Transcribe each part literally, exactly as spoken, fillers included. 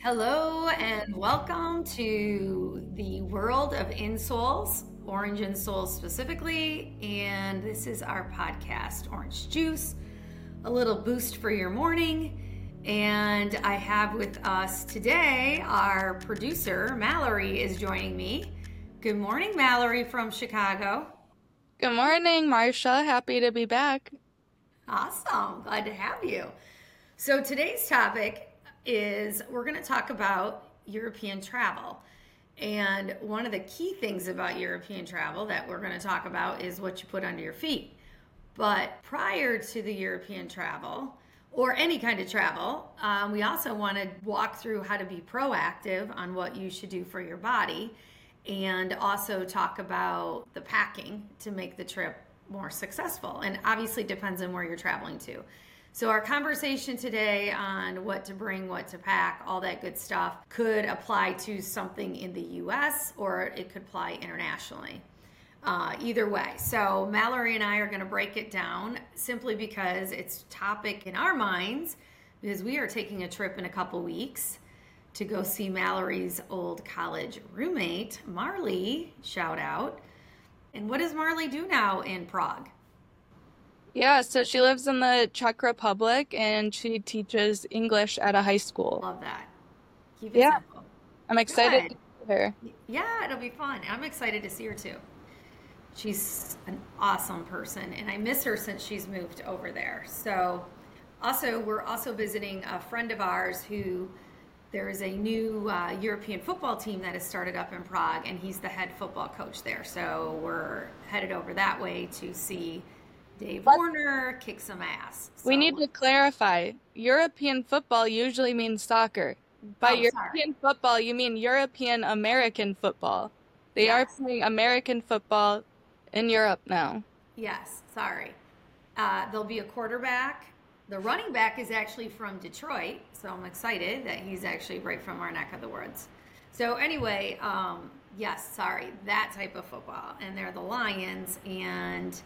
Hello and welcome to the world of insoles, orange insoles specifically. And this is our podcast, Orange Juice, a little boost for your morning. And I have with us today our producer, Mallory, is joining me. Good morning, Mallory from Chicago. Good morning, Marsha. Happy to be back. Awesome. Glad to have you. So today's topic is we're going to talk about European travel. And one of the key things about European travel that we're going to talk about is what you put under your feet. But prior to the European travel, or any kind of travel, um, we also want to walk through how to be proactive on what you should do for your body, and also talk about the packing to make the trip more successful. And obviously depends on where you're traveling to. So our conversation today on what to bring, what to pack, all that good stuff could apply to something in the U S or it could apply internationally. Uh, either way. So Mallory and I are going to break it down simply because it's topic in our minds, because we are taking a trip in a couple weeks to go see Mallory's old college roommate, Marley, shout out. And what does Marley do now in Prague? Yeah, so she lives in the Czech Republic and she teaches English at a high school. Love that. Keep it Yeah, simple. I'm excited to Good. see her. Yeah, it'll be fun. I'm excited to see her too. She's an awesome person, and I miss her since she's moved over there. So, also, we're also visiting a friend of ours who there is a new uh, European football team that has started up in Prague, and he's the head football coach there. So, we're headed over that way to see Dave But Warner kick some ass. we need So, to clarify, European football usually means soccer. By oh, sorry. European football, you mean European American football. They are Yes, playing American football in Europe now. yes, sorry. Uh, there'll be a quarterback. The running back is actually from Detroit, so I'm excited that he's actually right from our neck of the woods. So anyway, um, yes, sorry, that type of football, and they're the Lions, and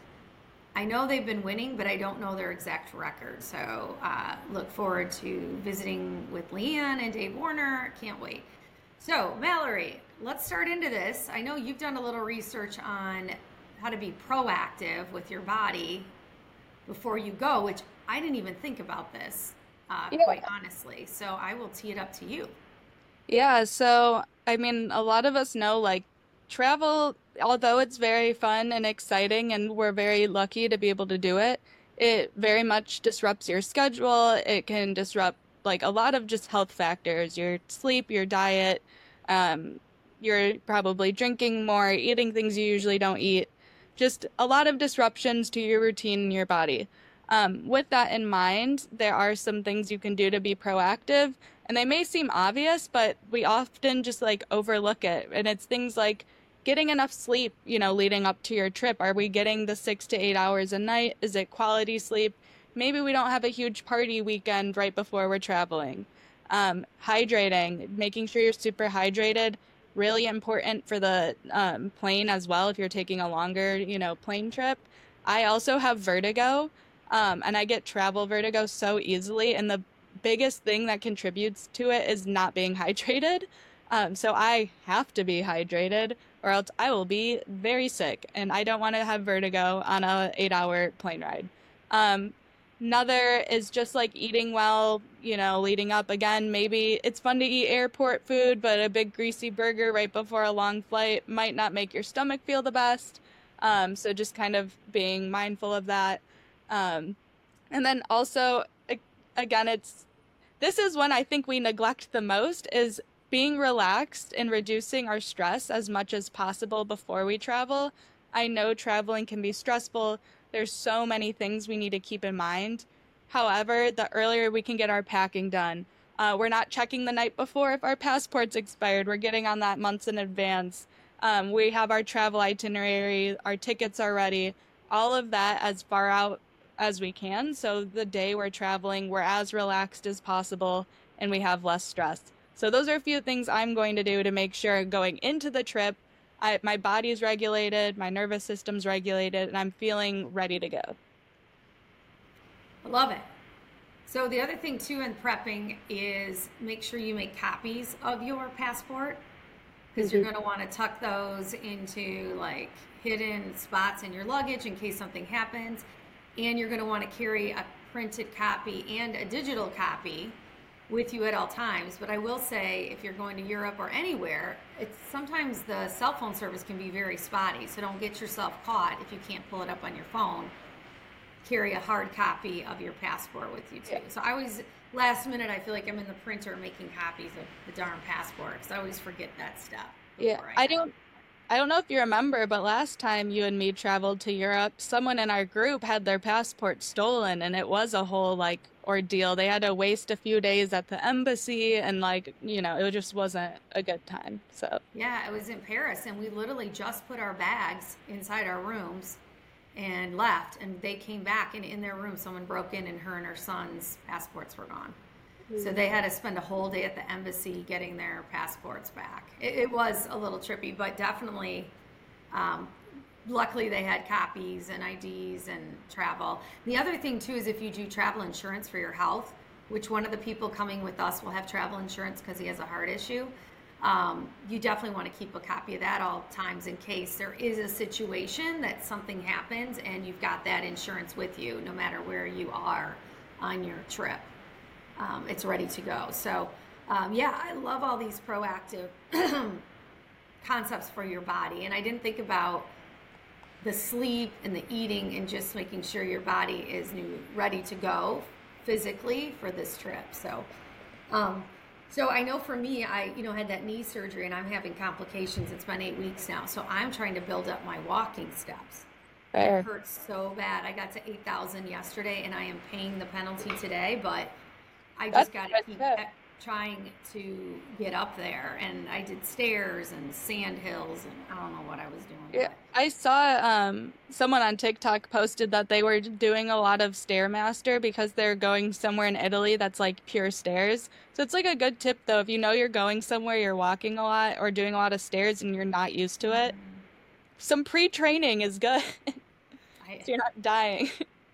I know they've been winning, but I don't know their exact record. So uh, look forward to visiting with Leanne and Dave Warner. Can't wait. So Mallory, let's start into this. I know you've done a little research on how to be proactive with your body before you go, which I didn't even think about this, uh, quite Yeah. honestly. So I will tee it up to you. Yeah, so I mean, a lot of us know like travel, although it's very fun and exciting, and we're very lucky to be able to do it, it very much disrupts your schedule. It can disrupt like a lot of just health factors, your sleep, your diet. Um, you're probably drinking more, eating things you usually don't eat. Just a lot of disruptions to your routine and your body. Um, with that in mind, there are some things you can do to be proactive, and they may seem obvious, but we often just like overlook it. And it's things like getting enough sleep, you know, leading up to your trip. Are we getting the six to eight hours a night? Is it quality sleep? Maybe we don't have a huge party weekend right before we're traveling. Um, hydrating, making sure you're super hydrated, really important for the um, plane as well if you're taking a longer, you know, plane trip. I also have vertigo, um, and I get travel vertigo so easily, and the biggest thing that contributes to it is not being hydrated. Um, so I have to be hydrated, or else I will be very sick, and I don't want to have vertigo on a eight hour plane ride. Um, Another is just like eating well, you know, leading up. Again, maybe it's fun to eat airport food, but a big greasy burger right before a long flight might not make your stomach feel the best. Um, so just kind of being mindful of that. Um, and then also, a- again, it's this is when I think we neglect the most is being relaxed and reducing our stress as much as possible before we travel. I know traveling can be stressful. There's so many things we need to keep in mind. However, the earlier we can get our packing done, uh, we're not checking the night before if our passport's expired. We're getting on that months in advance. Um, we have our travel itinerary, our tickets are ready, all of that as far out as we can. So the day we're traveling, we're as relaxed as possible and we have less stress. So those are a few things I'm going to do to make sure going into the trip, I, my body's regulated, my nervous system's regulated, and I'm feeling ready to go. I love it. So the other thing too in prepping is make sure you make copies of your passport because you're Hmm. going to want to tuck those into like hidden spots in your luggage in case something happens. And you're going to want to carry a printed copy and a digital copy with you at all times. But I will say, if you're going to Europe or anywhere, it's sometimes the cell phone service can be very spotty. So don't get yourself caught if you can't pull it up on your phone. Carry a hard copy of your passport with you too. Yeah. So I always, last minute, I feel like I'm in the printer making copies of the darn passport because I always forget that stuff Yeah, before I I go. don't I don't know if you remember, but last time you and me traveled to Europe, someone in our group had their passport stolen and it was a whole like ordeal. They had to waste a few days at the embassy and like, you know, it just wasn't a good time. So, Yeah, it was in Paris, and we literally just put our bags inside our rooms and left. And they came back, and in their room, someone broke in, and her and her son's passports were gone. So they had to spend a whole day at the embassy getting their passports back. It, it was a little trippy, but definitely, um, luckily they had copies and I Ds and travel. The other thing too is if you do travel insurance for your health, which one of the people coming with us will have travel insurance because he has a heart issue. Um, you definitely want to keep a copy of that all times in case there is a situation that something happens and you've got that insurance with you no matter where you are on your trip. Um, it's ready to go. So, um, yeah, I love all these proactive concepts for your body. And I didn't think about the sleep and the eating and just making sure your body is new, ready to go physically for this trip. So, um, so I know for me, I you know had that knee surgery and I'm having complications. It's been eight weeks now, so I'm trying to build up my walking steps. It fair. hurts so bad. I got to eight thousand yesterday, and I am paying the penalty today, but I That's just got to a good keep tip. e- trying to get up there. And I did stairs and sand hills, and I don't know what I was doing, Yeah, but I saw um someone on TikTok posted that they were doing a lot of Stairmaster because they're going somewhere in Italy that's like pure stairs. So it's like a good tip though if you know you're going somewhere you're walking a lot or doing a lot of stairs and you're not used to it. Some pre-training is good I so you're not dying.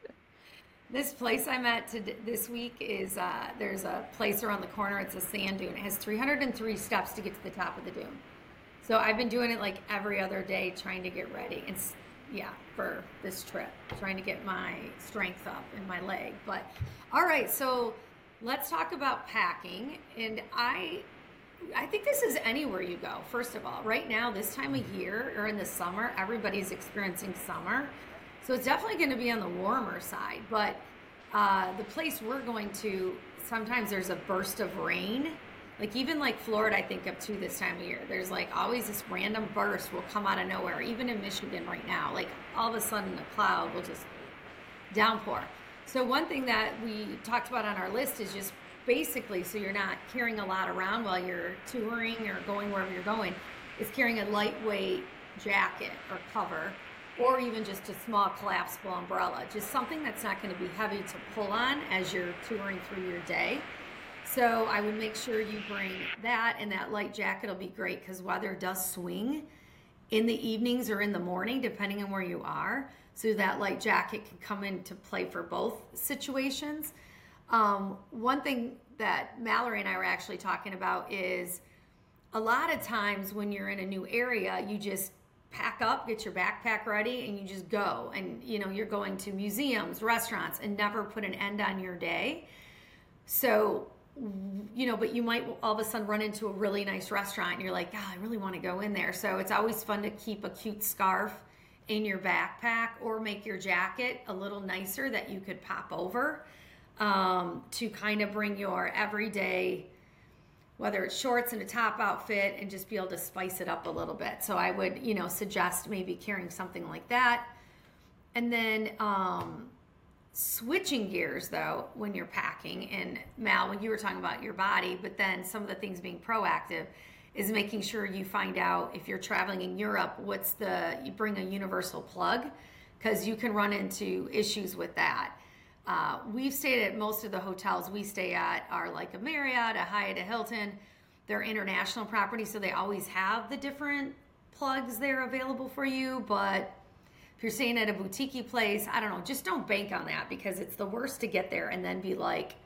this place I'm at to, this week is uh, there's a place around the corner. It's a sand dune. It has three hundred three steps to get to the top of the dune. So I've been doing it like every other day, trying to get ready. It's yeah for this trip, trying to get my strength up in my leg. But all right, so let's talk about packing. And I I think this is anywhere you go. First of all, right now, this time of year or in the summer, everybody's experiencing summer. So it's definitely going to be on the warmer side. But uh, the place we're going to, sometimes there's a burst of rain. Like even like Florida, I think up to this time of year, there's like always this random burst will come out of nowhere. Even in Michigan right now, like all of a sudden a cloud will just downpour. So one thing that we talked about on our list is just basically so you're not carrying a lot around while you're touring or going wherever you're going, is carrying a lightweight jacket or cover or even just a small collapsible umbrella. Just something that's not going to be heavy to pull on as you're touring through your day. So I would make sure you bring that, and that light jacket will be great because weather does swing in the evenings or in the morning, depending on where you are. So that light jacket can come into play for both situations. Um, one thing that Mallory and I were actually talking about is a lot of times when you're in a new area, you just pack up, get your backpack ready, and you just go. And you know, you're going to museums, restaurants, and never put an end on your day. So, you know, but you might all of a sudden run into a really nice restaurant and you're like, oh, I really want to go in there. So it's always fun to keep a cute scarf in your backpack or make your jacket a little nicer that you could pop over um, to kind of bring your everyday, whether it's shorts and a top outfit, and just be able to spice it up a little bit. So I would, you know, suggest maybe carrying something like that. And then, um, switching gears though when you're packing, and Mal, when you were talking about your body, but then some of the things being proactive is making sure you find out if you're traveling in Europe, what's the, you bring a universal plug because you can run into issues with that. Uh, we've stayed at most of the hotels we stay at are like a Marriott, a Hyatt, a Hilton. They're international properties, so they always have the different plugs there available for you, but if you're staying at a boutique place, I don't know, just don't bank on that because it's the worst to get there and then be like,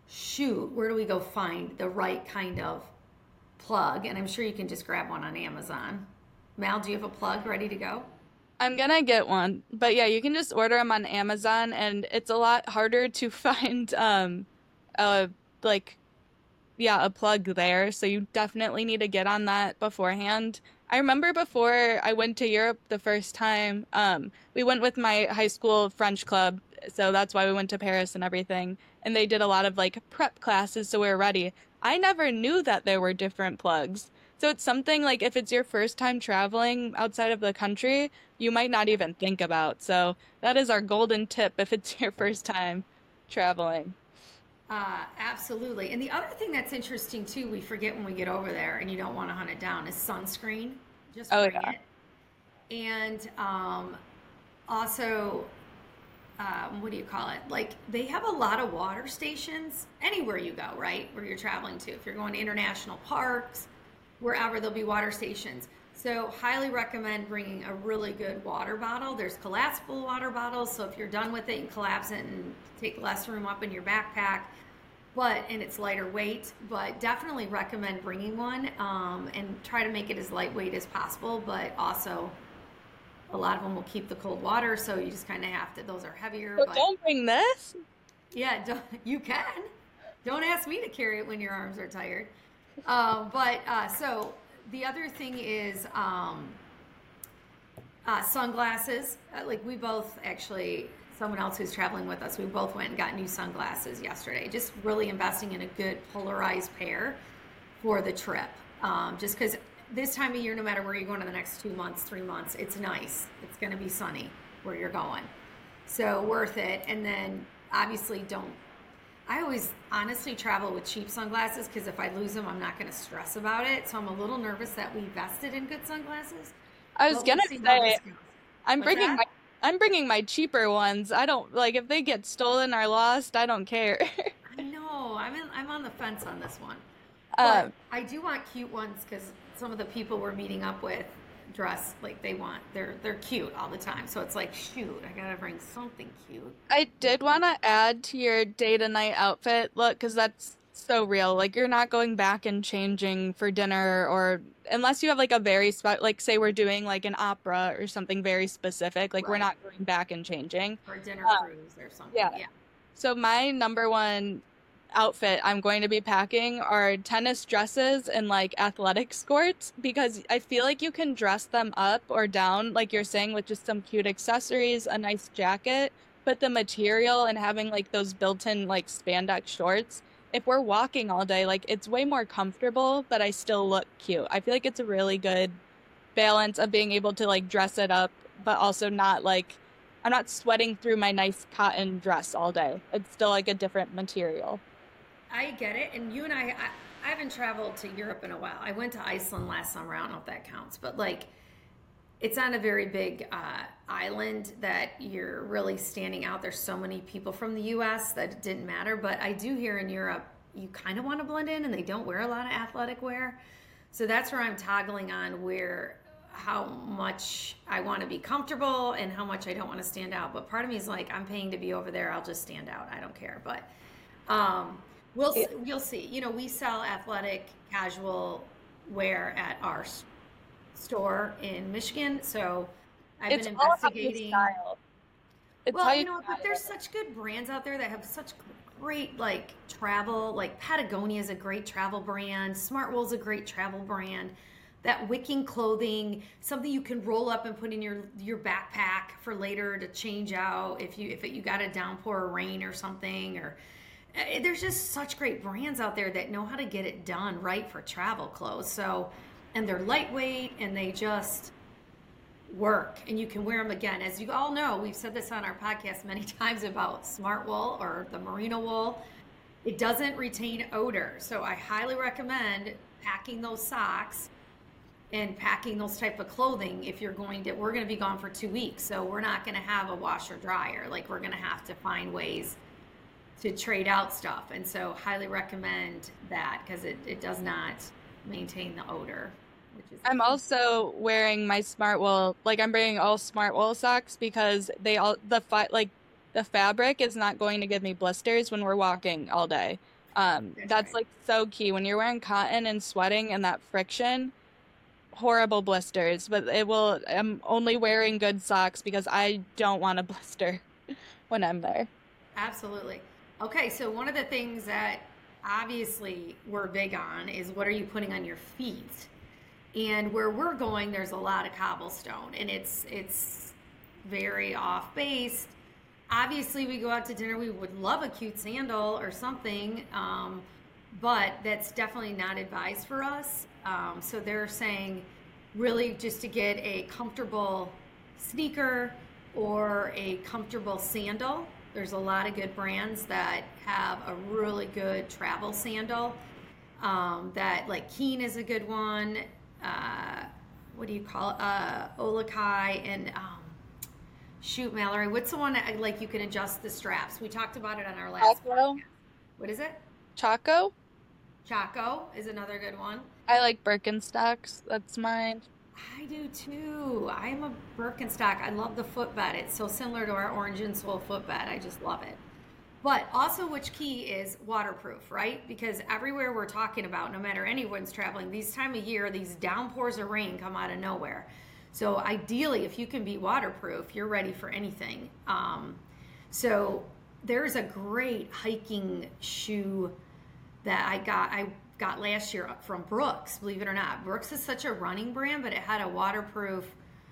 shoot, where do we go find the right kind of plug? And I'm sure you can just grab one on Amazon. Mal, do you have a plug ready to go? I'm gonna get one, but yeah, you can just order them on Amazon, and it's a lot harder to find um a like yeah, a plug there. So you definitely need to get on that beforehand. I remember before I went to Europe the first time, um, we went with my high school French club, so that's why we went to Paris and everything. And they did a lot of like prep classes, so we were ready. I never knew that there were different plugs. So it's something like if it's your first time traveling outside of the country, you might not even think about. So that is our golden tip if it's your first time traveling. Uh, absolutely. And the other thing that's interesting too, we forget when we get over there and you don't want to hunt it down, is sunscreen. Just Oh bring yeah. it. And um, also, um, what do you call it? Like they have a lot of water stations anywhere you go, right? Where you're traveling to. If you're going to international parks, wherever there'll be water stations. So highly recommend bringing a really good water bottle. There's collapsible water bottles, so if you're done with it, you can collapse it and take less room up in your backpack. But and it's lighter weight. But definitely recommend bringing one um, and try to make it as lightweight as possible. But also, a lot of them will keep the cold water, so you just kind of have to. Those are heavier, So but don't bring this. yeah, don't, you can. Don't ask me to carry it when your arms are tired. Uh, but uh, so the other thing is um, uh, sunglasses. Uh, like we both actually, someone else who's traveling with us, we both went and got new sunglasses yesterday. Just really investing in a good polarized pair for the trip. Um, just because this time of year, no matter where you're going in the next two months, three months, it's nice. It's going to be sunny where you're going. So worth it. And then obviously don't I always honestly travel with cheap sunglasses because if I lose them, I'm not going to stress about it. So I'm a little nervous that we invested in good sunglasses, I was but we'll gonna see how say this goes. I'm What's bringing that? my I'm bringing my cheaper ones. I don't like if they get stolen or lost, I don't care. I know. I'm in, I'm on the fence on this one, but Um, I do want cute ones because some of the people we're meeting up with dress like they want. They're they're cute all the time. So it's like, shoot, I gotta bring something cute. I did want to add to your day to night outfit look because that's so real. Like you're not going back and changing for dinner or unless you have like a very spe like say we're doing like an opera or something very specific. Like we're Right. not going back and changing. For a dinner Um, cruise or something. yeah. Yeah. So my number one outfit I'm going to be packing are tennis dresses and like athletic skirts because I feel like you can dress them up or down, like you're saying, with just some cute accessories, a nice jacket, but the material and having like those built-in like spandex shorts, if we're walking all day, like it's way more comfortable, but I still look cute. I feel like it's a really good balance of being able to like dress it up, but also not like I'm not sweating through my nice cotton dress all day. It's still like a different material. I get it. And you and I, I, I haven't traveled to Europe in a while. I went to Iceland last summer. I don't know if that counts, but like it's on a very big uh, island that you're really standing out. There's so many people from the U S that it didn't matter. But I do hear in Europe, you kind of want to blend in and they don't wear a lot of athletic wear. So that's where I'm toggling on where how much I want to be comfortable and how much I don't want to stand out. But part of me is like, I'm paying to be over there. I'll just stand out. I don't care. But um, we'll Yeah. we'll see. You know, we sell athletic casual wear at our s- store in Michigan, so I've been It's all how you investigating. style. It's how Well, you you know, but style there's it. such good brands out there that have such great like travel. Like Patagonia is a great travel brand. Smartwool's a great travel brand. That wicking clothing, something you can roll up and put in your your backpack for later to change out if you if it, you got a downpour or rain or something. Or eh, there's just such great brands out there that know how to get it done right for travel clothes. So, and they're lightweight and they just work and you can wear them again. As you all know, we've said this on our podcast many times about smart wool or the merino wool. It doesn't retain odor. So I highly recommend packing those socks and packing those type of clothing if you're going to we're going to be gone for two weeks. So we're not going to have a washer dryer. Like we're going to have to find ways to trade out stuff. And so highly recommend that because it, it does not maintain the odor, which is I'm key. also wearing my smart wool, like I'm bringing all smart wool socks because they all the fi like the fabric is not going to give me blisters when we're walking all day. Um, That's that's right. like so key when you're wearing cotton and sweating and that friction, horrible blisters. But it will, I'm only wearing good socks because I don't want a blister when I'm there. Absolutely. Okay, so one of the things that obviously we're big on is what are you putting on your feet? And where we're going, there's a lot of cobblestone, and it's it's very off based. Obviously, we go out to dinner. We would love a cute sandal or something, um, but that's definitely not advised for us. Um, so they're saying really just to get a comfortable sneaker or a comfortable sandal. There's a lot of good brands that have a really good travel sandal. Um, that like Keen is a good one. Uh, what do you call it? Uh, Olakai and um, shoot, Mallory. What's the one that like you can adjust the straps? We talked about it on our last Chaco? podcast. What is it? Chaco? Chaco is another good one. I like Birkenstocks. That's mine. I do too. I'm a Birkenstock. I love the footbed. It's so similar to our orange insole footbed. I just love it. But also, which key is waterproof, right? Because everywhere we're talking about, no matter anyone's traveling, these time of year, these downpours of rain come out of nowhere. So ideally, if you can be waterproof, you're ready for anything. Um, so there's a great hiking shoe that I got. I got last year from Brooks. Believe it or not, Brooks is such a running brand, but it had a waterproof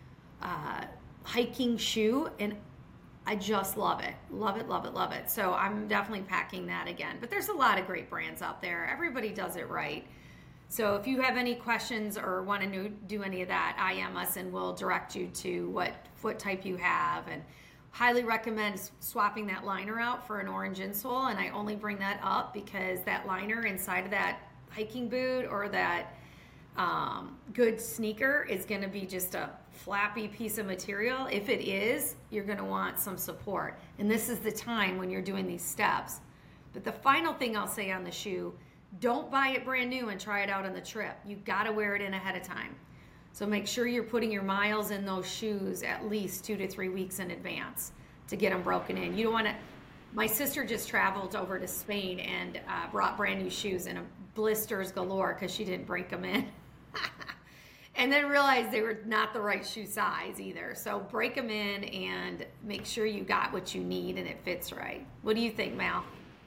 uh, hiking shoe, and I just love it. Love it, love it, love it. So I'm definitely packing that again. But there's a lot of great brands out there. Everybody does it right. So if you have any questions or want to do any of that, I M us and we'll direct you to what foot type you have. And highly recommend swapping that liner out for an orange insole. And I only bring that up because that liner inside of that hiking boot or that um, good sneaker is going to be just a flappy piece of material. If it is, you're going to want some support. And this is the time when you're doing these steps. But the final thing I'll say on the shoe, don't buy it brand new and try it out on the trip. You got to wear it in ahead of time. So make sure you're putting your miles in those shoes at least two to three weeks in advance to get them broken in. You don't want to. My sister just traveled over to Spain and uh, brought brand new shoes and blisters galore because she didn't break them in. And then realized they were not the right shoe size either. So break them in and make sure you got what you need and it fits right. What do you think, Mal?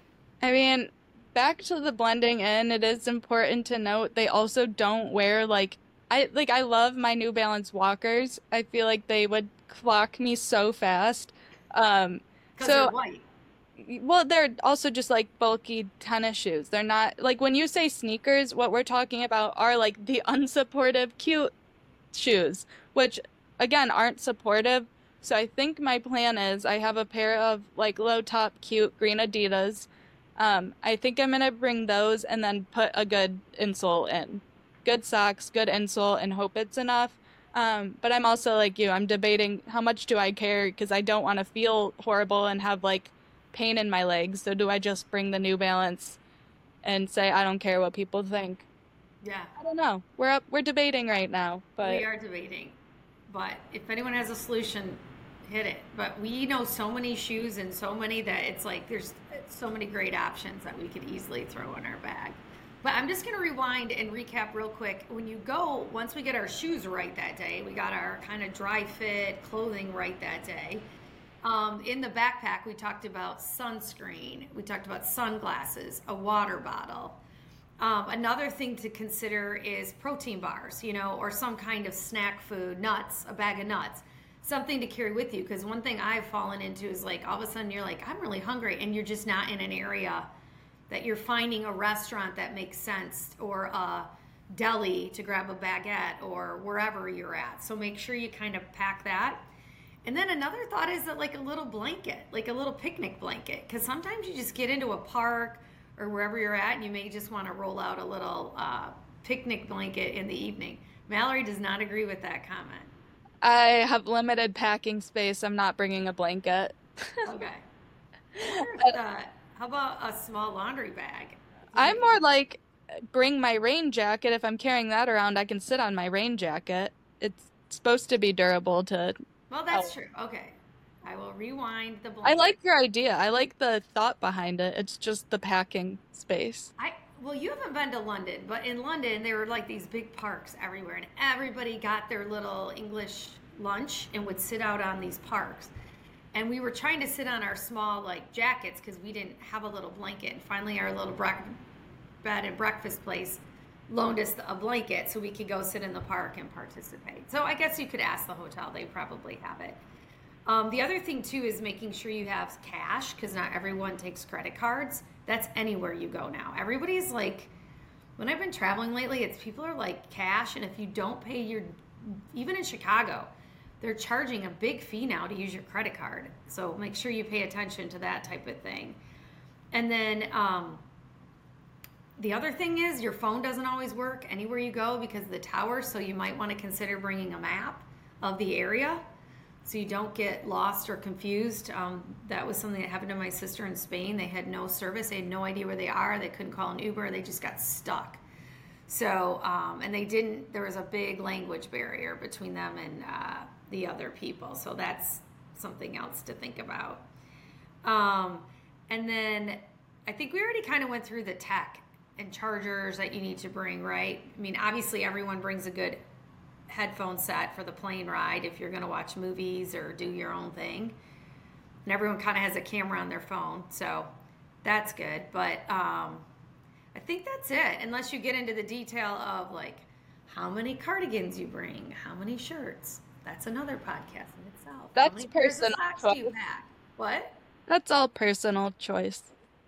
I mean, back to the blending in, it is important to note they also don't wear like I like I love my New Balance walkers. I feel like they would clock me so fast. Um, Because they're so white. well, they're also just like bulky tennis shoes. They're not like when you say sneakers, what we're talking about are like the unsupportive cute shoes, which again aren't supportive. So I think my plan is I have a pair of like low top cute green Adidas. Um, I think I'm gonna bring those and then put a good insole in. Good socks, good insole, and hope it's enough. Um, but I'm also like you, I'm debating how much do I care because I don't want to feel horrible and have like pain in my legs. So do I just bring the New Balance and say I don't care what people think? Yeah, I don't know. We're up, we're debating right now, but we are debating. But if anyone has a solution, hit it. But we know so many shoes and so many that it's like there's so many great options that we could easily throw in our bag. But I'm just going to rewind and recap real quick. When you go, once we get our shoes right that day, we got our kind of dry fit clothing right that day. Um, in the backpack, we talked about sunscreen. We talked about sunglasses, a water bottle. Um, another thing to consider is protein bars, you know, or some kind of snack food, nuts, a bag of nuts, something to carry with you. Because one thing I've fallen into is like all of a sudden you're like, I'm really hungry, and you're just not in an area that you're finding a restaurant that makes sense or a deli to grab a baguette or wherever you're at. So make sure you kind of pack that. And then another thought is that like a little blanket, like a little picnic blanket, because sometimes you just get into a park or wherever you're at and you may just want to roll out a little uh, picnic blanket in the evening. Mallory does not agree with that comment. I have limited packing space. I'm not bringing a blanket. Okay. Uh, how about a small laundry bag? I'm more like bring my rain jacket. If I'm carrying that around, I can sit on my rain jacket. It's supposed to be durable to Well, that's true. Okay. I will rewind the I blanket. like your idea. I like the thought behind it. It's just the packing space. I well, you haven't been to London, but in London there were like these big parks everywhere, and everybody got their little English lunch and would sit out on these parks. And we were trying to sit on our small like jackets because we didn't have a little blanket. And finally, our little bre- bed and breakfast place loaned us a blanket so we could go sit in the park and participate. So I guess you could ask the hotel; they probably have it. Um, the other thing too is making sure you have cash because not everyone takes credit cards. That's anywhere you go now. Everybody's like, when I've been traveling lately, it's people are like cash, and if you don't pay your, even in Chicago, they're charging a big fee now to use your credit card. So make sure you pay attention to that type of thing. And then um, the other thing is your phone doesn't always work anywhere you go because of the tower. So you might want to consider bringing a map of the area so you don't get lost or confused. Um, that was something that happened to my sister in Spain. They had no service. They had no idea where they are. They couldn't call an Uber. They just got stuck. So, um, and they didn't, there was a big language barrier between them and uh, the other people. So that's something else to think about. Um, and then I think we already kind of went through the tech and chargers that you need to bring, right? I mean, obviously everyone brings a good headphone set for the plane ride if you're going to watch movies or do your own thing. And everyone kind of has a camera on their phone. So that's good. But, um, I think that's it, unless you get into the detail of like how many cardigans you bring, how many shirts. That's another podcast in itself. How That's many pairs of personal socks do you choice. pack? What? That's all personal choice.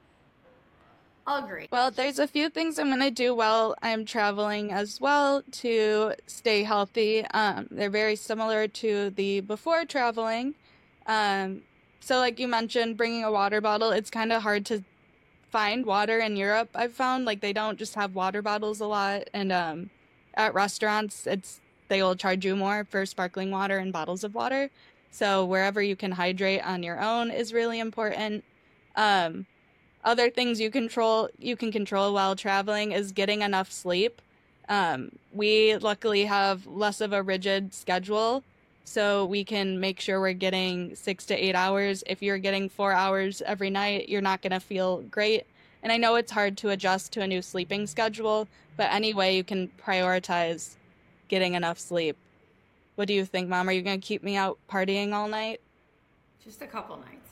I'll agree. Well, there's a few things I'm gonna do while I'm traveling as well to stay healthy. Um, they're very similar to the before traveling. Um, so like you mentioned, bringing a water bottle, it's kind of hard to find water in Europe. I've found like they don't just have water bottles a lot, and um, at restaurants, it's they will charge you more for sparkling water and bottles of water. So wherever you can hydrate on your own is really important. Um, Other things you control you can control while traveling is getting enough sleep. Um, we luckily have less of a rigid schedule, so we can make sure we're getting six to eight hours. If you're getting four hours every night, you're not going to feel great. And I know it's hard to adjust to a new sleeping schedule, but anyway, you can prioritize getting enough sleep. What do you think, Mom? Are you going to keep me out partying all night? Just a couple nights.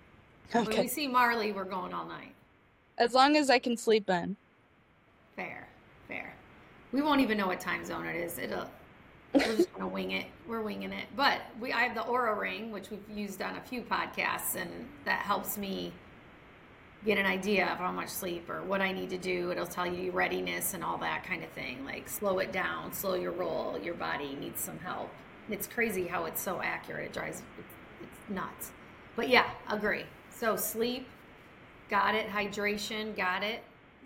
When we Okay. see Marley, we're going all night. As long as I can sleep in. Fair, fair. We won't even know what time zone it is. It'll. We're just gonna wing it. We're winging it. But we, I have the Aura Ring, which we've used on a few podcasts, and that helps me get an idea of how much sleep or what I need to do. It'll tell you readiness and all that kind of thing. Like slow it down, slow your roll. Your body needs some help. It's crazy how it's so accurate. It drives. It's, it's nuts. But yeah, agree. So sleep, got it. Hydration, got it.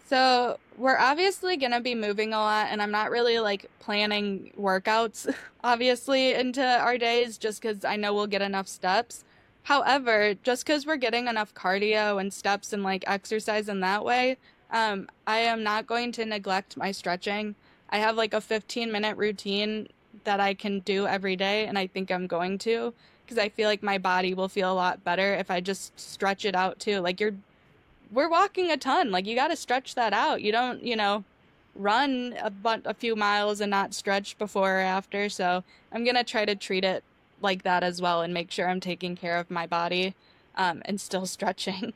So we're obviously gonna be moving a lot, and I'm not really like planning workouts, obviously, into our days just because I know we'll get enough steps. However, just because we're getting enough cardio and steps and like exercise in that way, um, I am not going to neglect my stretching. I have like a fifteen minute routine that I can do every day, and I think I'm going to because I feel like my body will feel a lot better if I just stretch it out too. Like you're we're walking a ton. Like you got to stretch that out. You don't, you know, run a, bu- a few miles and not stretch before or after. So I'm gonna try to treat it like that as well and make sure I'm taking care of my body, um, and still stretching.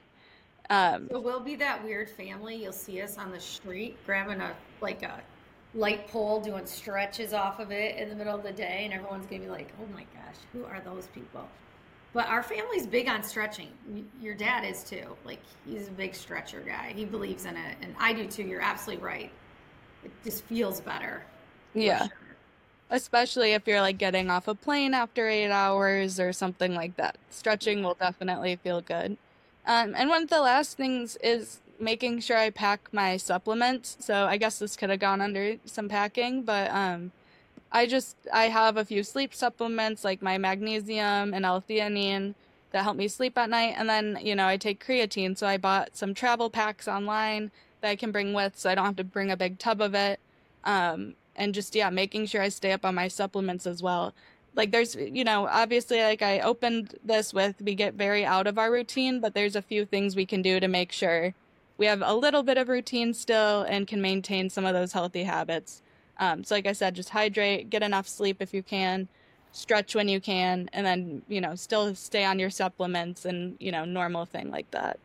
Um, So we'll be that weird family. You'll see us on the street grabbing a like a light pole doing stretches off of it in the middle of the day, and everyone's gonna be like, "Oh my gosh, who are those people?" But our family's big on stretching. Y- Your dad is too. Like he's a big stretcher guy. He believes in it, and I do too. You're absolutely right. It just feels better for yeah, sure. especially if you're like getting off a plane after eight hours or something like that. Stretching will definitely feel good. Um, and one of the last things is making sure I pack my supplements. So I guess this could have gone under some packing, but um, I just I have a few sleep supplements like my magnesium and L-theanine that help me sleep at night, and then you know I take creatine, so I bought some travel packs online that I can bring with, so I don't have to bring a big tub of it. Um, and just yeah, making sure I stay up on my supplements as well. Like there's, you know, obviously like I opened this with, we get very out of our routine, but there's a few things we can do to make sure we have a little bit of routine still and can maintain some of those healthy habits. Um, so like I said, just hydrate, get enough sleep if you can, stretch when you can, and then, you know, still stay on your supplements and, you know, normal thing like that.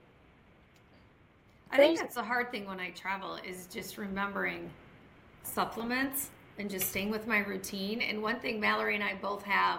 I think that's the hard thing when I travel is just remembering supplements and just staying with my routine. And one thing Mallory and I both have,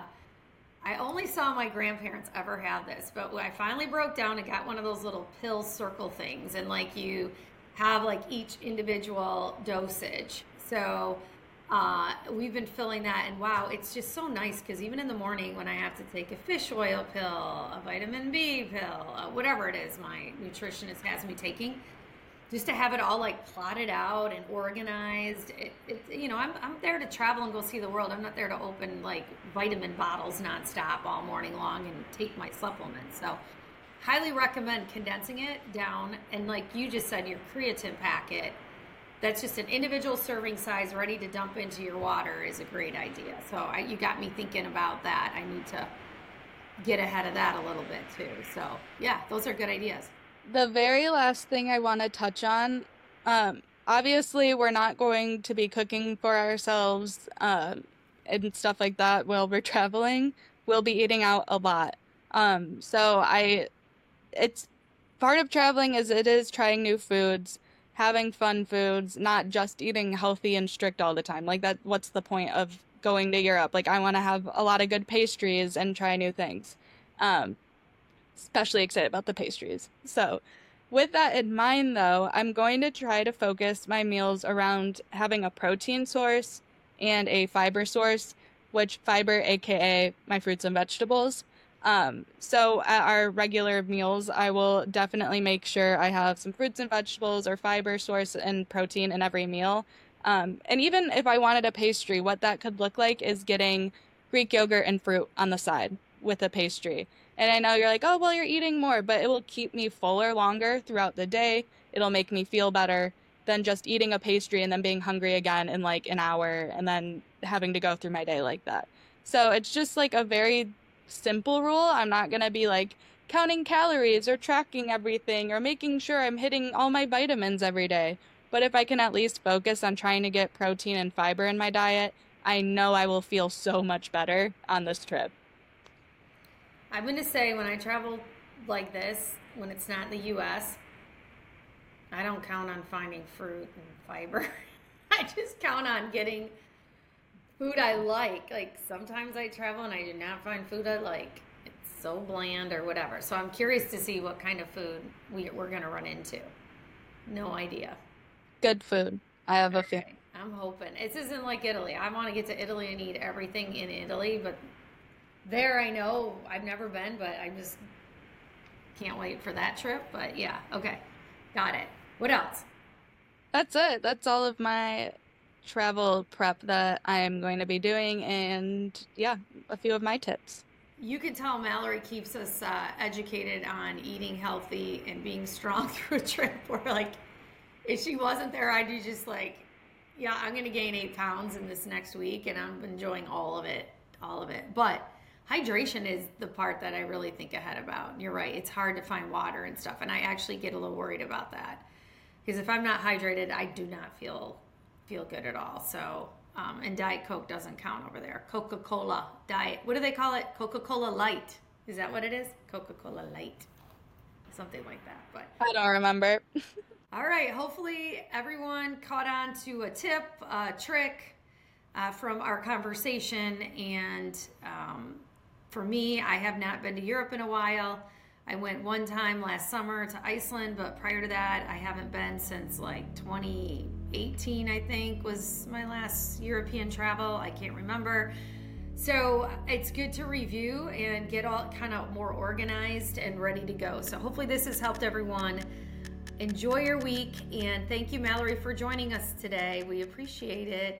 I only saw my grandparents ever have this, but when I finally broke down and got one of those little pill circle things, and like you have like each individual dosage. So uh, we've been filling that, and wow, it's just so nice because even in the morning when I have to take a fish oil pill, a vitamin B pill, uh, whatever it is my nutritionist has me taking, just to have it all like plotted out and organized. It, it, you know, I'm, I'm there to travel and go see the world. I'm not there to open like vitamin bottles nonstop all morning long and take my supplements. So highly recommend condensing it down. And like you just said, your creatine packet, that's just an individual serving size ready to dump into your water is a great idea. So I, you got me thinking about that. I need to get ahead of that a little bit too. So yeah, those are good ideas. The very last thing I want to touch on, um, obviously we're not going to be cooking for ourselves um, and stuff like that while we're traveling. We'll be eating out a lot. Um, so I, it's part of traveling is it is trying new foods, having fun foods, not just eating healthy and strict all the time. Like that, what's the point of going to Europe? Like I want to have a lot of good pastries and try new things. Um, especially excited about the pastries. So with that in mind though, I'm going to try to focus my meals around having a protein source and a fiber source, which fiber, aka my fruits and vegetables. Um, so at our regular meals, I will definitely make sure I have some fruits and vegetables or fiber source and protein in every meal. Um, and even if I wanted a pastry, what that could look like is getting Greek yogurt and fruit on the side with a pastry. And I know you're like, oh, well, you're eating more, but it will keep me fuller longer throughout the day. It'll make me feel better than just eating a pastry and then being hungry again in like an hour and then having to go through my day like that. So it's just like a very simple rule. I'm not going to be like counting calories or tracking everything or making sure I'm hitting all my vitamins every day. But if I can at least focus on trying to get protein and fiber in my diet, I know I will feel so much better on this trip. I'm going to say when I travel like this, when it's not in the U S, I don't count on finding fruit and fiber. I just count on getting food I like. Like sometimes I travel and I do not find food I like. It's so bland or whatever. So I'm curious to see what kind of food we, we're going to run into. No idea. Good food. I have a feeling. I'm hoping. This isn't like Italy. I want to get to Italy and eat everything in Italy, but there I know I've never been, but I just can't wait for that trip. But yeah, okay. Got it. What else? That's it. That's all of my travel prep that I am going to be doing, and yeah, a few of my tips. You can tell Mallory keeps us uh, educated on eating healthy and being strong through a trip. Where like, if she wasn't there, I'd be just like, yeah, I'm going to gain eight pounds in this next week, and I'm enjoying all of it, all of it. But hydration is the part that I really think ahead about. You're right. It's hard to find water and stuff. And I actually get a little worried about that. Because if I'm not hydrated, I do not feel feel good at all. So, um, and Diet Coke doesn't count over there. Coca-Cola Diet. What do they call it? Coca-Cola Light. Is that what it is? Coca-Cola Light. Something like that. But I don't remember. All right. Hopefully everyone caught on to a tip, a trick uh, from our conversation. And um, for me, I have not been to Europe in a while. I went one time last summer to Iceland, but prior to that, I haven't been since like twenty eighteen, I think, was my last European travel. I can't remember. So it's good to review and get all kind of more organized and ready to go. So hopefully this has helped everyone. Enjoy your week, and thank you, Mallory, for joining us today. We appreciate it.